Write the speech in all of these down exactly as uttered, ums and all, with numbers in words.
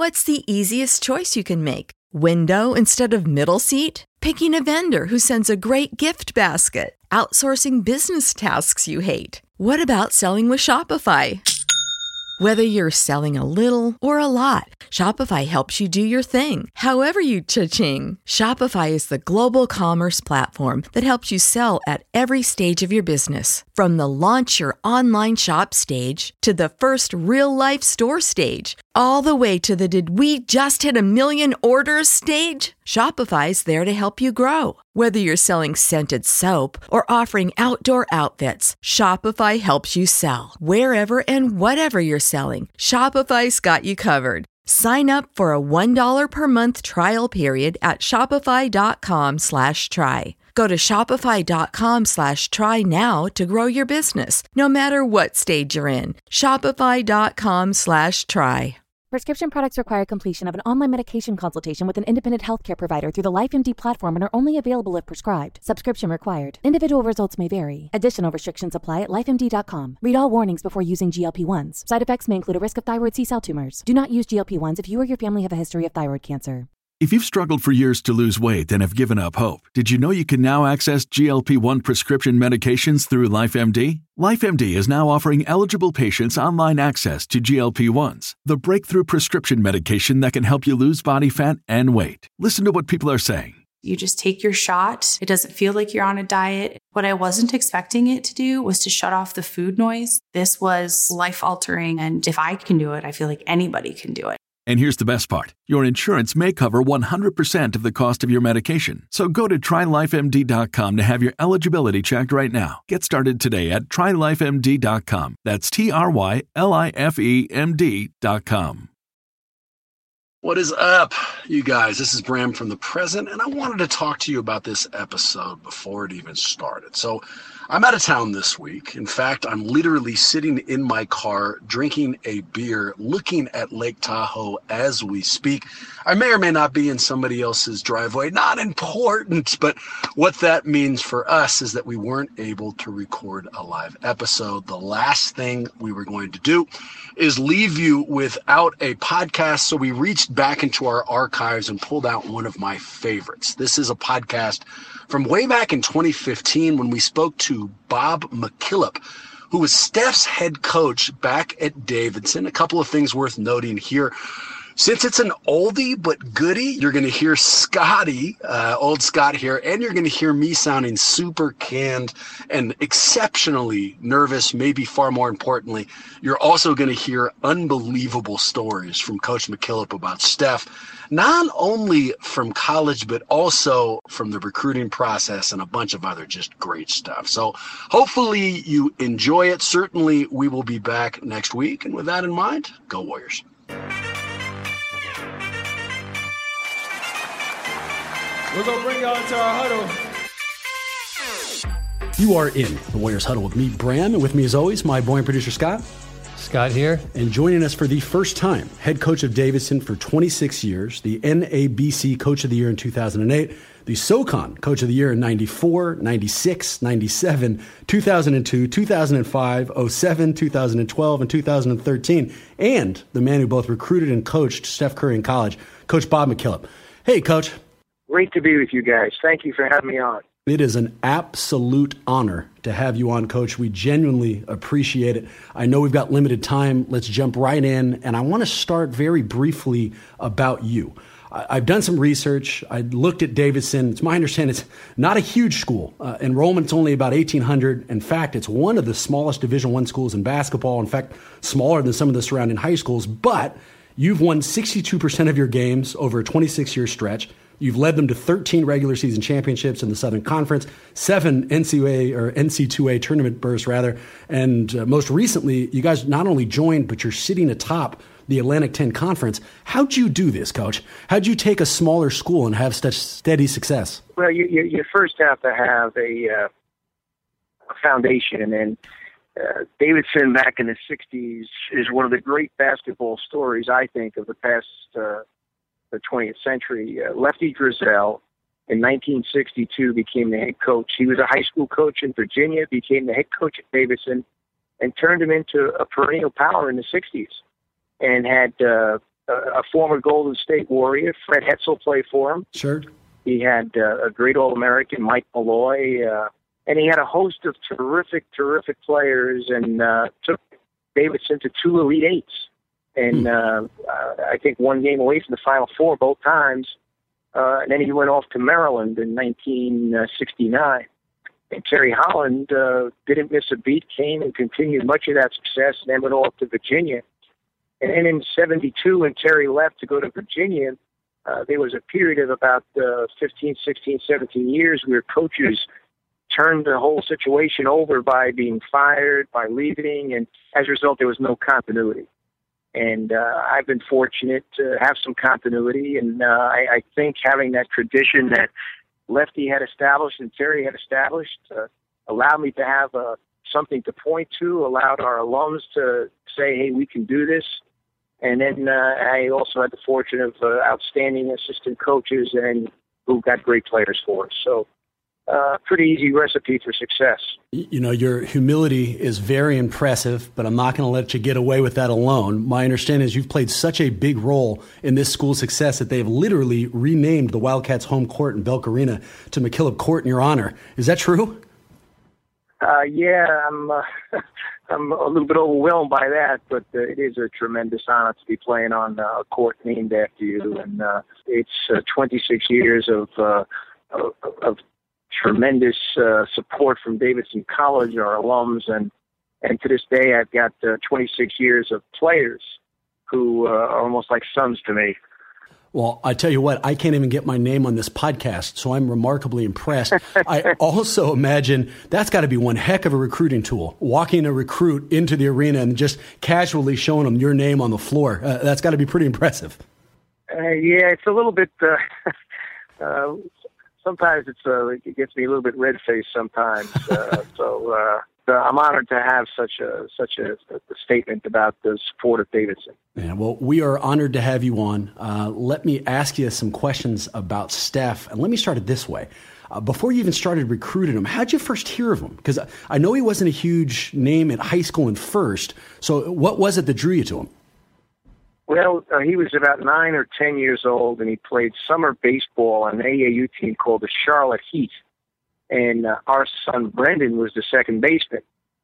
What's the easiest choice you can make? Window instead of middle seat? Picking a vendor who sends a great gift basket? Outsourcing business tasks you hate? What about selling with Shopify? Whether you're selling a little or a lot, Shopify helps you do your thing, however you cha-ching. Shopify is the global commerce platform that helps you sell at every stage of your business. From the launch your online shop stage to the first real-life store stage, all the way to the did we just hit a million orders stage. Shopify's there to help you grow. Whether you're selling scented soap or offering outdoor outfits, Shopify helps you sell. Wherever and whatever you're selling, Shopify's got you covered. Sign up for a one dollar per month trial period at shopify.com slash try. Go to shopify.com slash try now to grow your business, no matter what stage you're in. Shopify.com slash try. Prescription products require completion of an online medication consultation with an independent healthcare provider through the LifeMD platform and are only available if prescribed. Subscription required. Individual results may vary. Additional restrictions apply at life M D dot com. Read all warnings before using G L P ones. Side effects may include a risk of thyroid C-cell tumors. Do not use G L P ones if you or your family have a history of thyroid cancer. If you've struggled for years to lose weight and have given up hope, did you know you can now access G L P one prescription medications through LifeMD? LifeMD is now offering eligible patients online access to G L P ones, the breakthrough prescription medication that can help you lose body fat and weight. Listen to what people are saying. You just take your shot. It doesn't feel like you're on a diet. What I wasn't expecting it to do was to shut off the food noise. This was life-altering, and if I can do it, I feel like anybody can do it. And here's the best part. Your insurance may cover one hundred percent of the cost of your medication. So go to try life M D dot com to have your eligibility checked right now. Get started today at try life M D dot com. That's T R Y L I F E M D dot com. What is up, you guys? This is Bram from the present, and I wanted to talk to you about this episode before it even started. So I'm out of town this week. In fact, I'm literally sitting in my car, drinking a beer, looking at Lake Tahoe as we speak. I may or may not be in somebody else's driveway. Not important, but what that means for us is that we weren't able to record a live episode. The last thing we were going to do is leave you without a podcast, so we reached back into our archives and pulled out one of my favorites. This is a podcast from way back in twenty fifteen when we spoke to Bob McKillop, who was Steph's head coach back at Davidson. A couple of things worth noting here. Since it's an oldie but goodie, you're going to hear Scotty, uh, old Scott here, and you're going to hear me sounding super canned and exceptionally nervous, maybe far more importantly. You're also going to hear unbelievable stories from Coach McKillop about Steph, not only from college, but also from the recruiting process and a bunch of other just great stuff. So hopefully you enjoy it. Certainly we will be back next week. And with that in mind, go Warriors. We're going to bring y'all into our huddle. You are in the Warriors Huddle with me, Bram, and with me as always, my boy and producer, Scott. Scott here. And joining us for the first time, head coach of Davidson for twenty-six years, the N A B C Coach of the Year in two thousand eight, the SoCon Coach of the Year in ninety-four, ninety-six, ninety-seven, two thousand two, two thousand five, oh seven, two thousand twelve, and two thousand thirteen, and the man who both recruited and coached Steph Curry in college, Coach Bob McKillop. Hey, Coach. Great to be with you guys. Thank you for having me on. It is an absolute honor to have you on, Coach. We genuinely appreciate it. I know we've got limited time. Let's jump right in. And I want to start very briefly about you. I've done some research. I looked at Davidson. It's my understanding it's not a huge school. Uh, enrollment's only about eighteen hundred. In fact, it's one of the smallest Division I schools in basketball. In fact, smaller than some of the surrounding high schools. But you've won sixty-two percent of your games over a twenty-six-year stretch. You've led them to thirteen regular season championships in the Southern Conference, seven N C double A or N C double A tournament berths rather, and uh, most recently, you guys not only joined, but you're sitting atop the Atlantic ten Conference. How'd you do this, Coach? How'd you take a smaller school and have such steady success? Well, you, you, you first have to have a, uh, a foundation, and uh, Davidson back in the sixties is one of the great basketball stories, I think, of the past uh, the twentieth century. Uh, Lefty Driesell in nineteen sixty-two became the head coach. He was a high school coach in Virginia, became the head coach at Davidson, and turned him into a perennial power in the sixties, and had uh, a, a former Golden State Warrior. Fred Hetzel played for him. Sure. He had uh, a great All-American, Mike Malloy, uh, and he had a host of terrific, terrific players, and uh, took Davidson to two Elite Eights. And uh, uh, I think one game away from the Final Four both times. Uh, and then he went off to Maryland in nineteen sixty-nine. And Terry Holland uh, didn't miss a beat, came and continued much of that success, and then went off to Virginia. And then in seventy-two, when Terry left to go to Virginia, uh, there was a period of about uh, fifteen, sixteen, seventeen years where coaches turned the whole situation over by being fired, by leaving, and as a result, there was no continuity. And uh, I've been fortunate to have some continuity, and uh, I, I think having that tradition that Lefty had established and Terry had established uh, allowed me to have uh, something to point to, allowed our alums to say, hey, we can do this. And then uh, I also had the fortune of uh, outstanding assistant coaches and who got great players for us. So uh, pretty easy recipe for success. You know, your humility is very impressive, but I'm not going to let you get away with that alone. My understanding is you've played such a big role in this school's success that they've literally renamed the Wildcats' home court in Belk Arena to McKillop Court in your honor. Is that true? Uh, yeah, I'm uh, I'm a little bit overwhelmed by that, but uh, it is a tremendous honor to be playing on uh, a court named after you. And uh, it's uh, twenty-six years of, uh, of, of tremendous uh, support from Davidson College, our alums, and and to this day I've got uh, twenty-six years of players who uh, are almost like sons to me. Well, I tell you what, I can't even get my name on this podcast, so I'm remarkably impressed. I also imagine that's got to be one heck of a recruiting tool, walking a recruit into the arena and just casually showing them your name on the floor. Uh, that's got to be pretty impressive. Uh, yeah, it's a little bit... Uh, uh, sometimes it's uh, it gets me a little bit red-faced sometimes. Uh, so uh, I'm honored to have such a such a, a statement about the support of Davidson. Yeah, well, we are honored to have you on. Uh, let me ask you some questions about Steph, and let me start it this way. Uh, before you even started recruiting him, how'd you first hear of him? Because I know he wasn't a huge name at high school and first, so what was it that drew you to him? Well, uh, he was about nine or ten years old, and he played summer baseball on an A A U team called the Charlotte Heat. And uh, our son, Brendan, was the second baseman.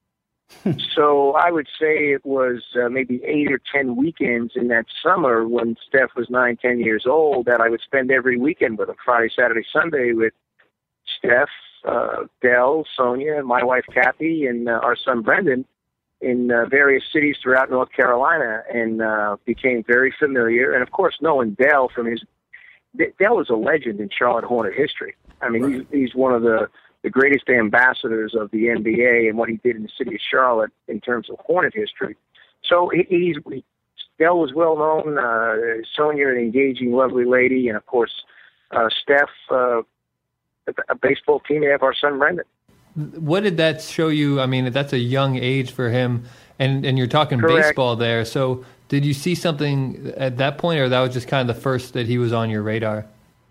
So I would say it was uh, maybe eight or ten weekends in that summer when Steph was nine, ten years old that I would spend every weekend with him, Friday, Saturday, Sunday, with Steph, uh, Dell, Sonia, my wife, Kathy, and uh, our son, Brendan, in uh, various cities throughout North Carolina, and uh, became very familiar. And, of course, knowing Dell from his – Dell is a legend in Charlotte Hornet history. I mean, right. he's, he's one of the, the greatest ambassadors of the N B A and what he did in the city of Charlotte in terms of Hornet history. So he, he's he, Dell was well known, uh, Sonia, an engaging, lovely lady, and, of course, uh, Steph, uh, a, a baseball teammate of our son, Brendan. What did that show you? I mean, that's a young age for him, and, and you're talking Correct. Baseball there. So did you see something at that point, or that was just kind of the first that he was on your radar?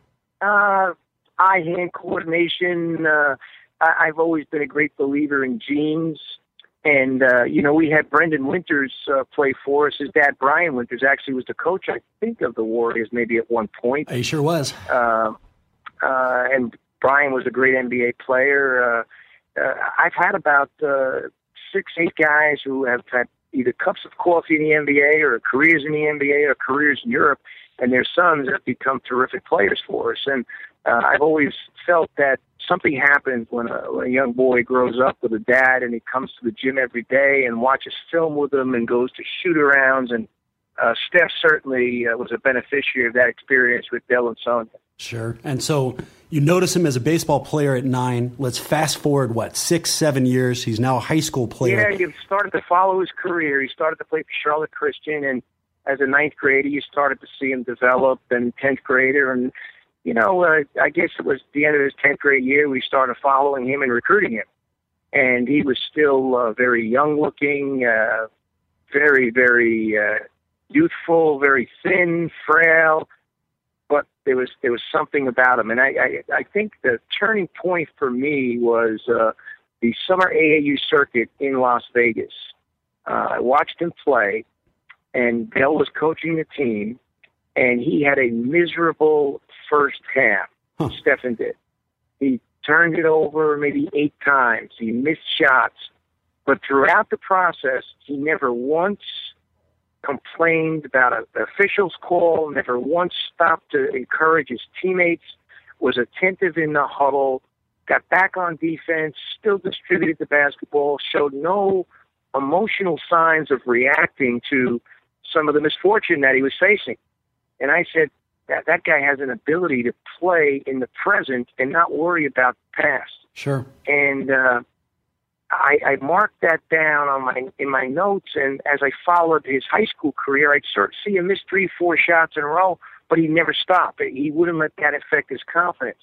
Uh, eye-hand coordination. Uh, I, I've always been a great believer in genes. And, uh, you know, we had Brendan Winters uh, play for us. His dad, Brian Winters, actually was the coach, I think, of the Warriors maybe at one point. He sure was. Uh, uh, and Brian was a great N B A player. Uh, Uh, I've had about uh, six, eight guys who have had either cups of coffee in the N B A or careers in the N B A or careers in Europe, and their sons have become terrific players for us. And uh, I've always felt that something happens when a, when a young boy grows up with a dad and he comes to the gym every day and watches film with them and goes to shoot-arounds. And uh, Steph certainly uh, was a beneficiary of that experience with Dell and Sonia. Sure. And so you notice him as a baseball player at nine. Let's fast forward, what, six, seven years. He's now a high school player. Yeah, you started to follow his career. He started to play for Charlotte Christian, and as a ninth grader, you started to see him develop, and tenth grader. And, you know, uh, I guess it was the end of his tenth grade year, we started following him and recruiting him. And he was still uh, very young-looking, uh, very, very uh, youthful, very thin, frail. But there was there was something about him, and I, I, I think the turning point for me was uh, the summer A A U circuit in Las Vegas. Uh, I watched him play, and Dell was coaching the team, and he had a miserable first half. Huh. Stephen did. He turned it over maybe eight times. He missed shots. But throughout the process, he never once complained about an official's call, never once stopped to encourage his teammates, was attentive in the huddle, got back on defense, still distributed the basketball, showed no emotional signs of reacting to some of the misfortune that he was facing. And I said, that that guy has an ability to play in the present and not worry about the past. Sure. And uh, I, I marked that down on my in my notes, and as I followed his high school career, I'd sort of see him miss three, four shots in a row, but he never stopped. He wouldn't let that affect his confidence.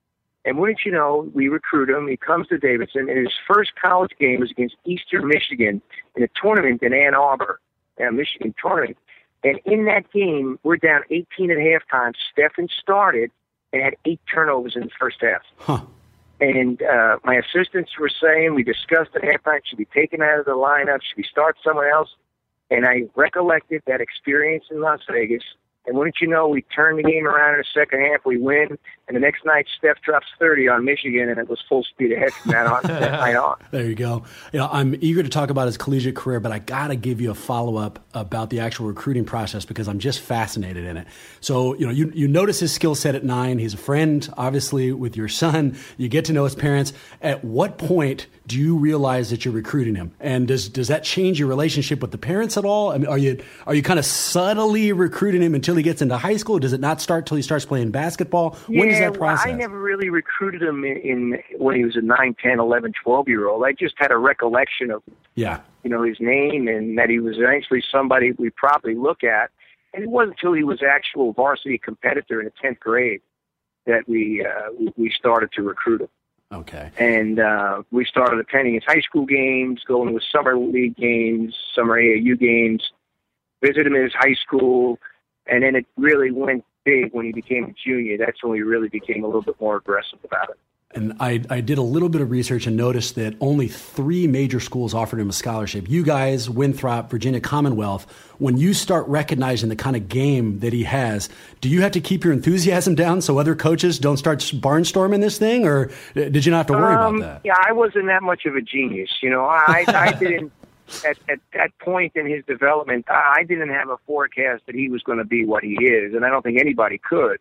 And wouldn't you know, we recruit him. He comes to Davidson, and his first college game was against Eastern Michigan in a tournament in Ann Arbor, a Michigan tournament. And in that game, we're down eighteen at halftime. Stephen started and had eight turnovers in the first half. Huh. And uh, my assistants were saying, we discussed at halftime, should be taken out of the lineup, should we start someone else? And I recollected that experience in Las Vegas. And wouldn't you know, we turned the game around in the second half, we win, and the next night Steph drops thirty on Michigan, and it was full speed ahead from that on. that night on. There you go. You know, I'm eager to talk about his collegiate career, but I got to give you a follow-up about the actual recruiting process because I'm just fascinated in it. So, you know, you, you notice his skill set at nine. He's a friend, obviously, with your son. You get to know his parents. At what point do you realize that you're recruiting him? And does does that change your relationship with the parents at all? I mean, are you are you kind of subtly recruiting him until he gets into high school? Does it not start till he starts playing basketball? Yeah, when does that process? Well, I never really recruited him in, in when he was a nine, ten, eleven, twelve-year-old. I just had a recollection of yeah. you know, his name and that he was actually somebody we probably look at. And it wasn't until he was an actual varsity competitor in the tenth grade that we uh, we started to recruit him. Okay. And uh, we started attending his high school games, going to summer league games, summer A A U games, visit him in his high school, and then it really went big when he became a junior. That's when we really became a little bit more aggressive about it. And I, I did a little bit of research and noticed that only three major schools offered him a scholarship. You guys, Winthrop, Virginia Commonwealth. When you start recognizing the kind of game that he has, do you have to keep your enthusiasm down so other coaches don't start barnstorming this thing, or did you not have to worry um, about that? Yeah, I wasn't that much of a genius. You know, I, I didn't, at, at that point in his development, I didn't have a forecast that he was going to be what he is, and I don't think anybody could.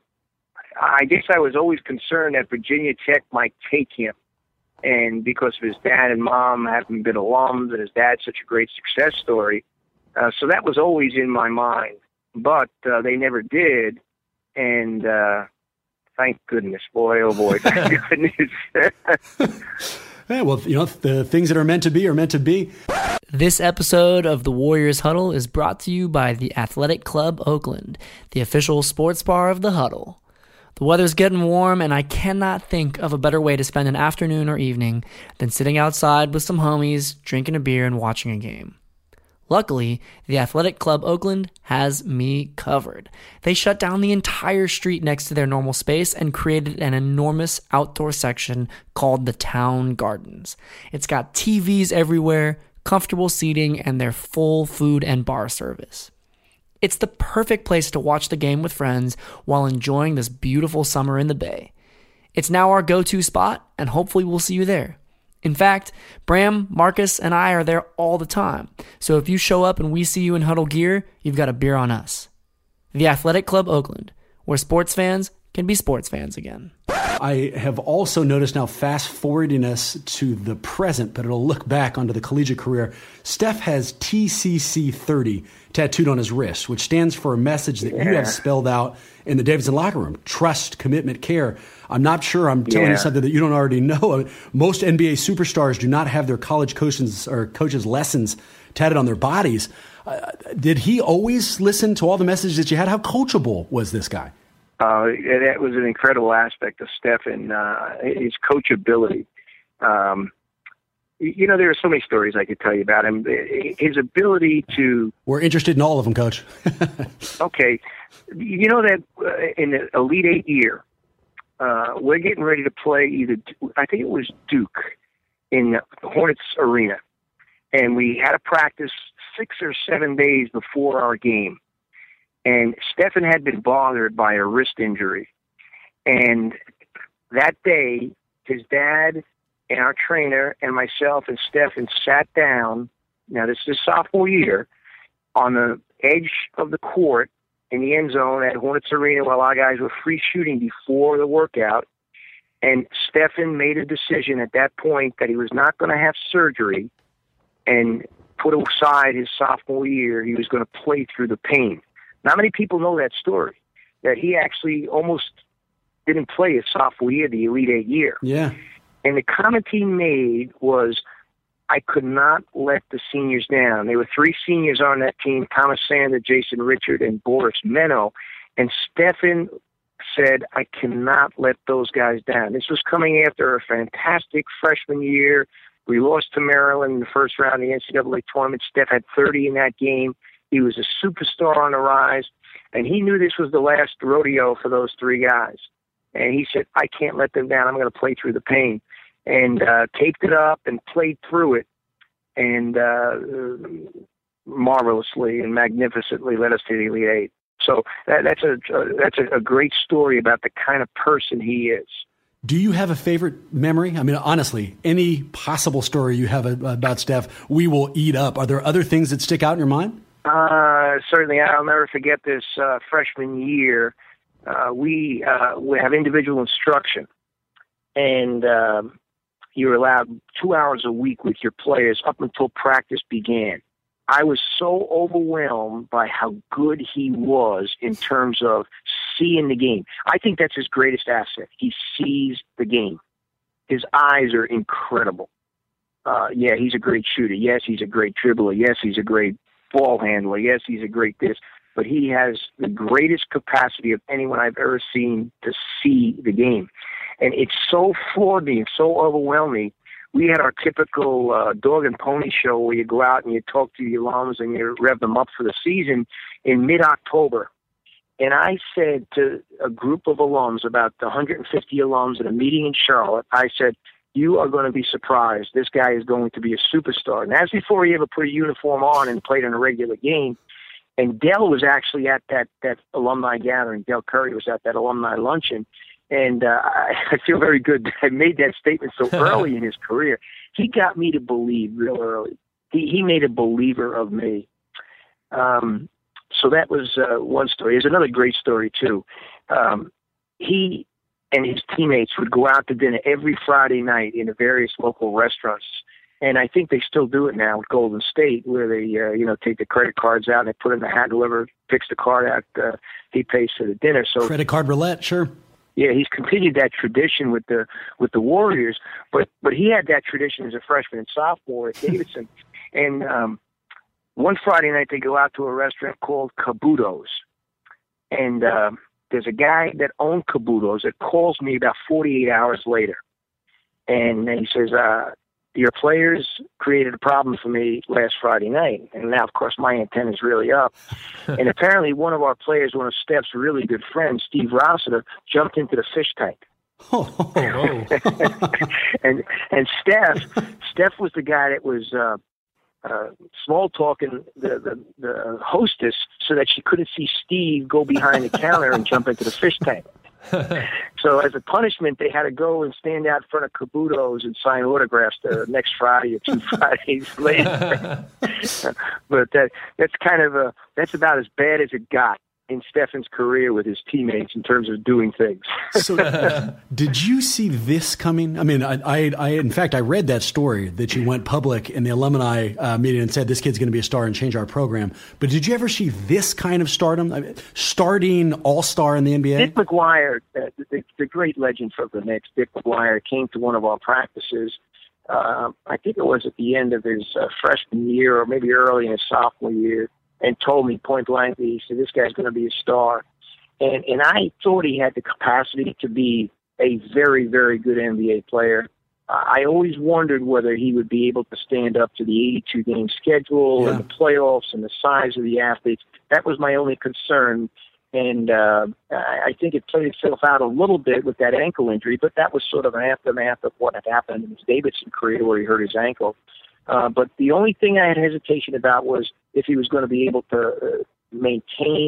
I guess I was always concerned that Virginia Tech might take him, and because of his dad and mom having been alums and his dad's such a great success story, uh, so that was always in my mind. But uh, they never did, and uh, thank goodness, boy, oh boy, thank goodness. Yeah, well, you know, the things that are meant to be are meant to be. This episode of the Warriors Huddle is brought to you by the Athletic Club Oakland, the official sports bar of the Huddle. The weather's getting warm, and I cannot think of a better way to spend an afternoon or evening than sitting outside with some homies, drinking a beer, and watching a game. Luckily, the Athletic Club Oakland has me covered. They shut down the entire street next to their normal space and created an enormous outdoor section called the Town Gardens. It's got T Vs everywhere, comfortable seating, and their full food and bar service. It's the perfect place to watch the game with friends while enjoying this beautiful summer in the Bay. It's now our go-to spot, and hopefully we'll see you there. In fact, Bram, Marcus, and I are there all the time, so if you show up and we see you in Huddle gear, you've got a beer on us. The Athletic Club Oakland, where sports fans can be sports fans again. I have also noticed now, fast forwarding us to the present, but it'll look back onto the collegiate career. Steph has T C C thirty tattooed on his wrist, which stands for a message that yeah. you have spelled out in the Davidson locker room: trust, commitment, care. I'm not sure I'm telling yeah. you something that you don't already know. Most N B A superstars do not have their college coaches or coaches' lessons tatted on their bodies. Uh, did he always listen to all the messages that you had? How coachable was this guy? Uh, that was an incredible aspect of Stephen, uh, his coachability. Um, you know, there are so many stories I could tell you about him. His ability to... We're interested in all of them, Coach. Okay. You know that uh, in the Elite Eight year, uh, we're getting ready to play either, I think it was Duke, in Hornets Arena. And we had a practice six or seven days before our game. And Stephen had been bothered by a wrist injury. And that day, his dad and our trainer and myself and Stephen sat down, now this is sophomore year, on the edge of the court in the end zone at Hornets Arena while our guys were free shooting before the workout. And Stephen made a decision at that point that he was not going to have surgery and put aside his sophomore year. He was going to play through the pain. Not many people know that story, that he actually almost didn't play his sophomore year, the Elite Eight year. Yeah. And the comment he made was, I could not let the seniors down. There were three seniors on that team, Thomas Sander, Jason Richard, and Boris Menno. And Stephen said, I cannot let those guys down. This was coming after a fantastic freshman year. We lost to Maryland in the first round of the N C double A tournament. Steph had thirty in that game. He was a superstar on the rise. And he knew this was the last rodeo for those three guys. And he said, I can't let them down. I'm going to play through the pain. And uh, taped it up and played through it. And uh, marvelously and magnificently led us to the Elite Eight. So that, that's a uh, that's a, a great story about the kind of person he is. Do you have a favorite memory? I mean, honestly, any possible story you have about Steph, we will eat up. Are there other things that stick out in your mind? Uh, certainly. I'll never forget this uh, freshman year. Uh, we, uh, we have individual instruction, and uh, you're allowed two hours a week with your players up until practice began. I was so overwhelmed by how good he was in terms of seeing the game. I think that's his greatest asset. He sees the game. His eyes are incredible. Uh, yeah, he's a great shooter. Yes, he's a great dribbler. Yes, he's a great ball handler. Yes, he's a great this. But he has the greatest capacity of anyone I've ever seen to see the game. And it's so floored me and so overwhelmed me. We had our typical uh, dog and pony show where you go out and you talk to the alums and you rev them up for the season in mid-October. And I said to a group of alums, about one hundred fifty alums at a meeting in Charlotte, I said, you are going to be surprised. This guy is going to be a superstar. And that's before he ever put a uniform on and played in a regular game. And Dell was actually at that, that alumni gathering. Dell Curry was at that alumni luncheon. And uh, I, I feel very good that I made that statement so early in his career. He got me to believe real early. He, he made a believer of me. Um, so that was uh, one story. There's another great story, too. Um, he and his teammates would go out to dinner every Friday night in the various local restaurants. And I think they still do it now with Golden State, where they, uh, you know, take the credit cards out and they put it in the hat. Whoever picks the card out, uh, he pays for the dinner. So credit card roulette, sure. Yeah, he's continued that tradition with the with the Warriors, but but he had that tradition as a freshman and sophomore at Davidson. And um, one Friday night they go out to a restaurant called Cabuto's, and uh, there's a guy that owned Cabuto's that calls me about forty-eight hours later, and he says, uh, your players created a problem for me last Friday night. And now, of course, my antenna's really up. And apparently one of our players, one of Steph's really good friends, Steve Rossiter, jumped into the fish tank. Oh, oh. and and Steph, Steph was the guy that was uh, uh, small talking the, the, the hostess so that she couldn't see Steve go behind the counter and jump into the fish tank. So as a punishment, they had to go and stand out in front of Cabuto's and sign autographs the next Friday or two Fridays later. But that that's kind of a that's about as bad as it got in Stephen's career with his teammates in terms of doing things. So, did you see this coming? I mean, I, I, I, in fact, I read that story that you went public in the alumni uh, meeting and said this kid's going to be a star and change our program. But did you ever see this kind of stardom, I mean, starting all-star in the N B A? Dick McGuire, uh, the, the great legend for the Knicks, Dick McGuire, came to one of our practices. Uh, I think it was at the end of his uh, freshman year or maybe early in his sophomore year, and told me point blank, he said, this guy's going to be a star. And and I thought he had the capacity to be a very, very good N B A player. Uh, I always wondered whether he would be able to stand up to the eighty-two game schedule yeah. and the playoffs and the size of the athletes. That was my only concern. And uh, I think it played itself out a little bit with that ankle injury, but that was sort of an aftermath of what had happened in his Davidson career where he hurt his ankle. Uh, but the only thing I had hesitation about was if he was going to be able to uh, maintain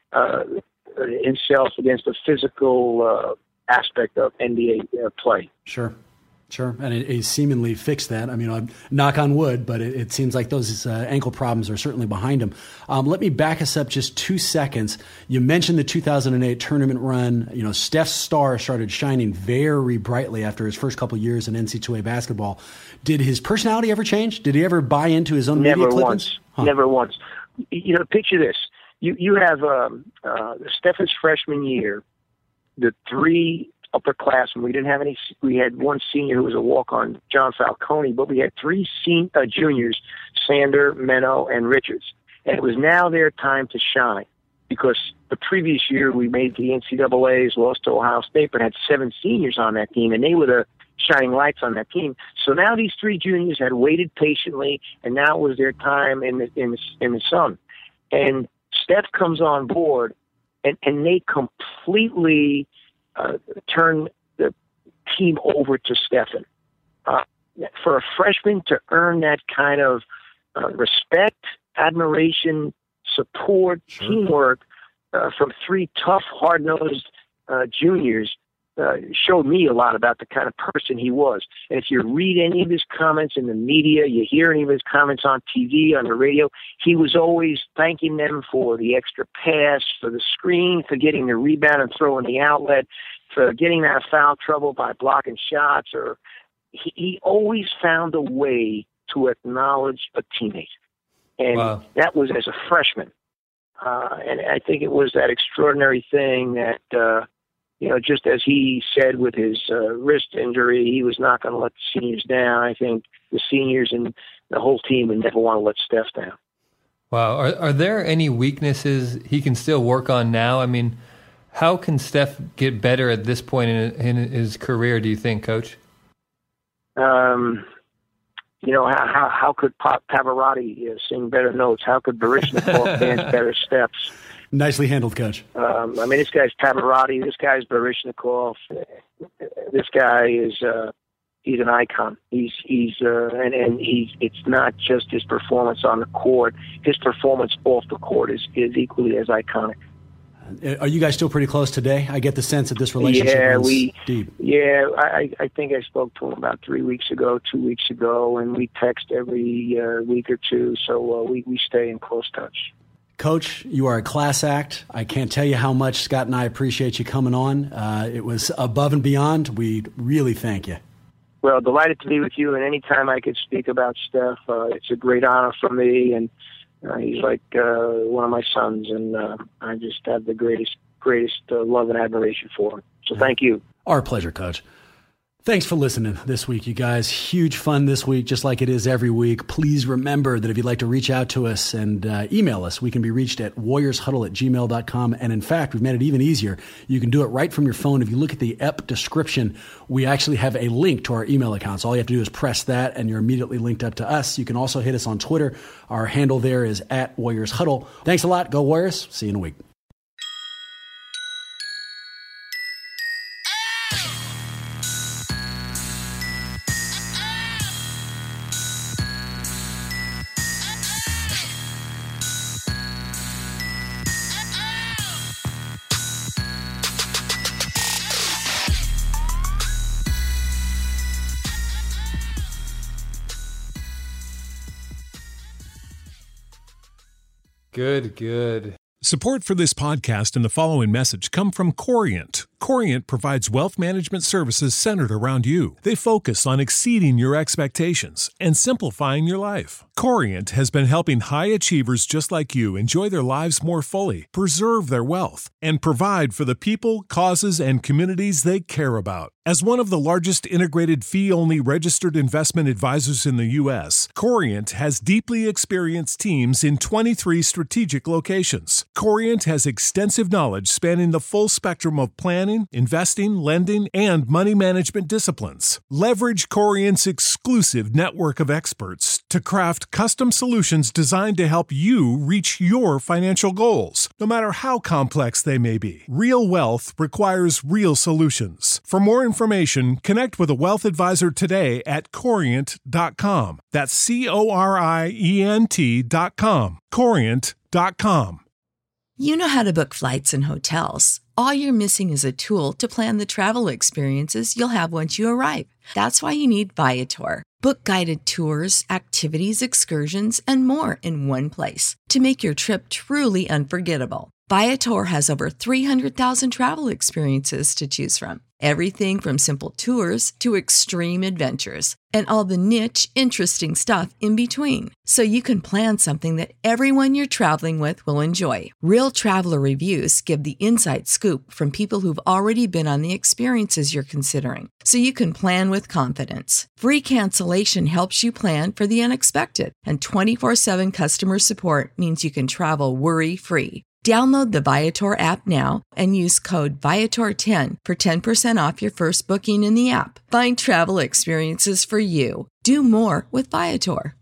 uh, himself against the physical uh, aspect of N B A uh, play. Sure. Sure, and he seemingly fixed that. I mean, I'm knock on wood, but it, it seems like those uh, ankle problems are certainly behind him. Um, let me back us up just two seconds. You mentioned the two thousand eight tournament run. You know, Steph's star started shining very brightly after his first couple years in N C double A basketball. Did his personality ever change? Did he ever buy into his own Never media clippings? once. Huh. Never once. You know, picture this. You you have um, uh, Steph's freshman year, the three upperclassmen. We didn't have any. We had one senior who was a walk-on, John Falcone, but we had three sen- uh, juniors, Sander, Meno, and Richards. And it was now their time to shine because the previous year we made the N C double A's, lost to Ohio State, but had seven seniors on that team, and they were the shining lights on that team. So now these three juniors had waited patiently, and now it was their time in the in the, in the sun. And Steph comes on board, and, and they completely Uh, turn the team over to Stephen. Uh, for a freshman to earn that kind of uh, respect, admiration, support, sure. teamwork uh, from three tough, hard-nosed uh, juniors uh, showed me a lot about the kind of person he was. And if you read any of his comments in the media, you hear any of his comments on T V, on the radio, he was always thanking them for the extra pass, for the screen, for getting the rebound and throwing the outlet, for getting out of foul trouble by blocking shots. Or he, he always found a way to acknowledge a teammate. And wow. that was as a freshman. Uh, and I think it was that extraordinary thing that, uh, you know, just as he said with his uh, wrist injury, he was not going to let the seniors down. I think the seniors and the whole team would never want to let Steph down. Wow. Are, are there any weaknesses he can still work on now? I mean, how can Steph get better at this point in, in his career, do you think, Coach? Um, you know, how, how, how could Pop Pavarotti uh, sing better notes? How could Baryshnikov dance better steps? Nicely handled, Coach. Um, I mean, this guy's Pavarotti. This guy's Baryshnikov. This guy is uh, he's an icon. He's he's uh, and and he's it's not just his performance on the court. His performance off the court is is equally as iconic. Are you guys still pretty close today? I get the sense that this relationship yeah, runs we, deep. Yeah, I, I think I spoke to him about three weeks ago, two weeks ago, and we text every uh, week or two, so uh, we, we stay in close touch. Coach, you are a class act. I can't tell you how much Scott and I appreciate you coming on. Uh, it was above and beyond. We really thank you. Well, delighted to be with you, and anytime I could speak about Steph, uh, it's a great honor for me, and Uh, he's like uh, one of my sons, and uh, I just have the greatest, greatest uh, love and admiration for him. So thank you. Our pleasure, Coach. Thanks for listening this week, you guys. Huge fun this week, just like it is every week. Please remember that if you'd like to reach out to us and uh, email us, we can be reached at warriors huddle at gmail dot com. And in fact, we've made it even easier. You can do it right from your phone. If you look at the E P description, we actually have a link to our email accounts. All you have to do is press that, and you're immediately linked up to us. You can also hit us on Twitter. Our handle there is at Warriors Huddle. Thanks a lot. Go Warriors. See you in a week. Good, good. Support for this podcast and the following message come from Corient. Corient provides wealth management services centered around you. They focus on exceeding your expectations and simplifying your life. Corient has been helping high achievers just like you enjoy their lives more fully, preserve their wealth, and provide for the people, causes, and communities they care about. As one of the largest integrated fee-only registered investment advisors in the U S, Corient has deeply experienced teams in twenty-three strategic locations. Corient has extensive knowledge spanning the full spectrum of planning, investing, lending, and money management disciplines. Leverage Corient's exclusive network of experts to craft custom solutions designed to help you reach your financial goals, no matter how complex they may be. Real wealth requires real solutions. For more information, connect with a wealth advisor today at corient dot com. That's C O R I E N T dot com. corient dot com. You know how to book flights and hotels. All you're missing is a tool to plan the travel experiences you'll have once you arrive. That's why you need Viator. Book guided tours, activities, excursions, and more in one place to make your trip truly unforgettable. Viator has over three hundred thousand travel experiences to choose from. Everything from simple tours to extreme adventures and all the niche, interesting stuff in between. So you can plan something that everyone you're traveling with will enjoy. Real traveler reviews give the inside scoop from people who've already been on the experiences you're considering. So you can plan with confidence. Free cancellation helps you plan for the unexpected. And twenty-four seven customer support means you can travel worry-free. Download the Viator app now and use code Viator ten for ten percent off your first booking in the app. Find travel experiences for you. Do more with Viator.